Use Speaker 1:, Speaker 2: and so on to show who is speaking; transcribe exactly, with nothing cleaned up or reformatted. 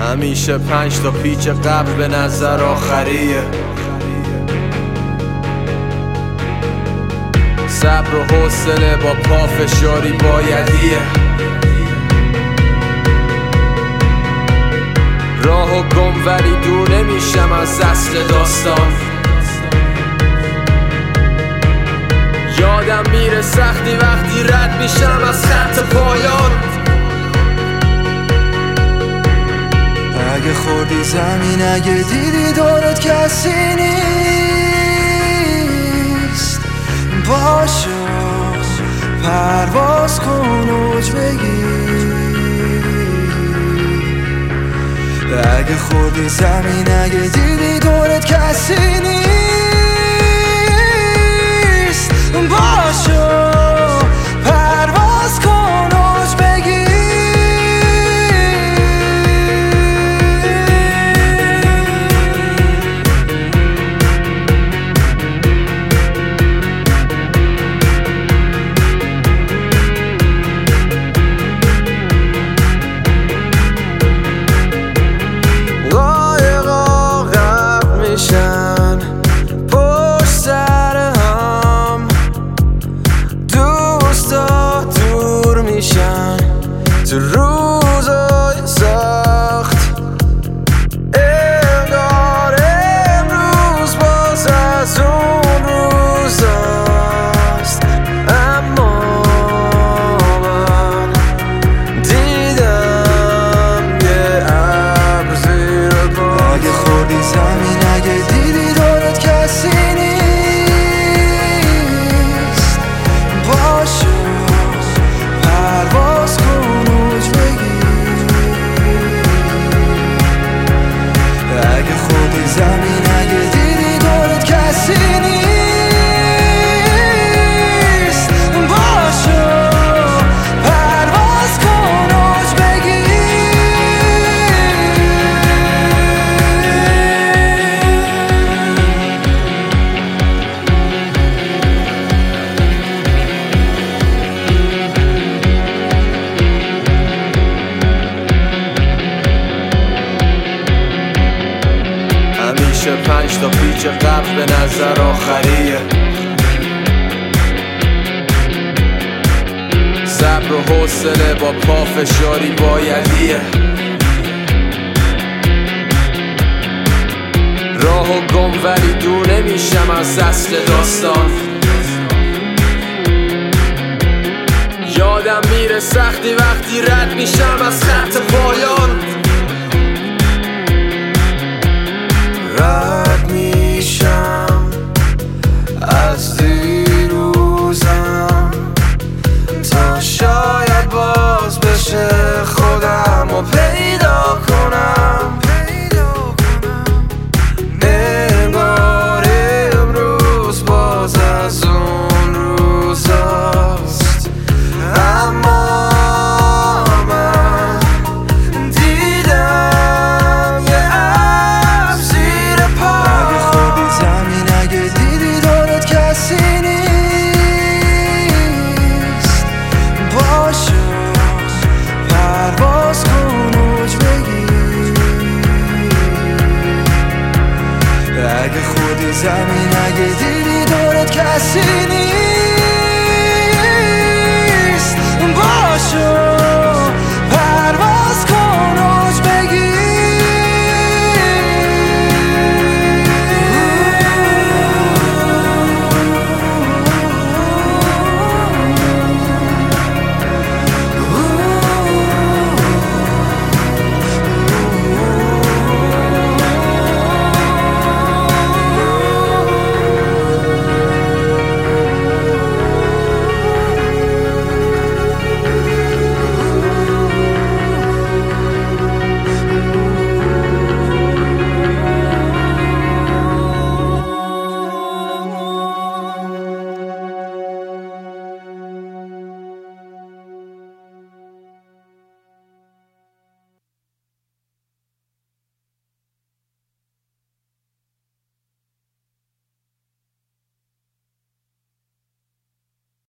Speaker 1: همیشه پنج تا پیچ قبل به نظر آخریه. صبر و حوصله با پافشاری بایدیه. راه و گم ولی دور نمیشم از اصل داستان. یادم میره سختی وقتی رد میشم از خط پایان.
Speaker 2: اگه خوردی زمین، اگه دیدی دورت کسی نیست، باشو پرواز کن اوج بگیر. اگه خوردی زمین، اگه دیدی دورت کسی نیست، باشو پرواز کن اوج بگیر. پشت سر هم دوستا دور میشن تو روزای سخت. انگار امروز باز از اون روزاست، اما من دیدم یه ابر زیر پا. اگه خوردی زمین، اگه دیدی دورت کسی نیست، باشو پرواز کن اوج بگیر. اگه خوردی زمین، اگه دیدی دورت کسی نیست، باشو پرواز کن اوج بگیر.
Speaker 1: همیشه پنج تا پیچ قبل به نظر آخریه. صبر و حوصله با پافشاری بایدیه. راه و گم ولی دور نمیشم از اصل داستان. یادم میره سختی وقتی رد میشم از خط پایان.
Speaker 2: رد میشم از دیروزم تا شاید باز بشه خودم و پیدا کنم. انگار امروز باز از اون روزاست، اما من دیدم یه ابر زیر پا. اگه خوردی زمین، اگه دیدی دورت کسی نیست، باشو پرواز کن اوج بگیر. اگه خوردی زمین، اگه دیدی دورت کسی نیست،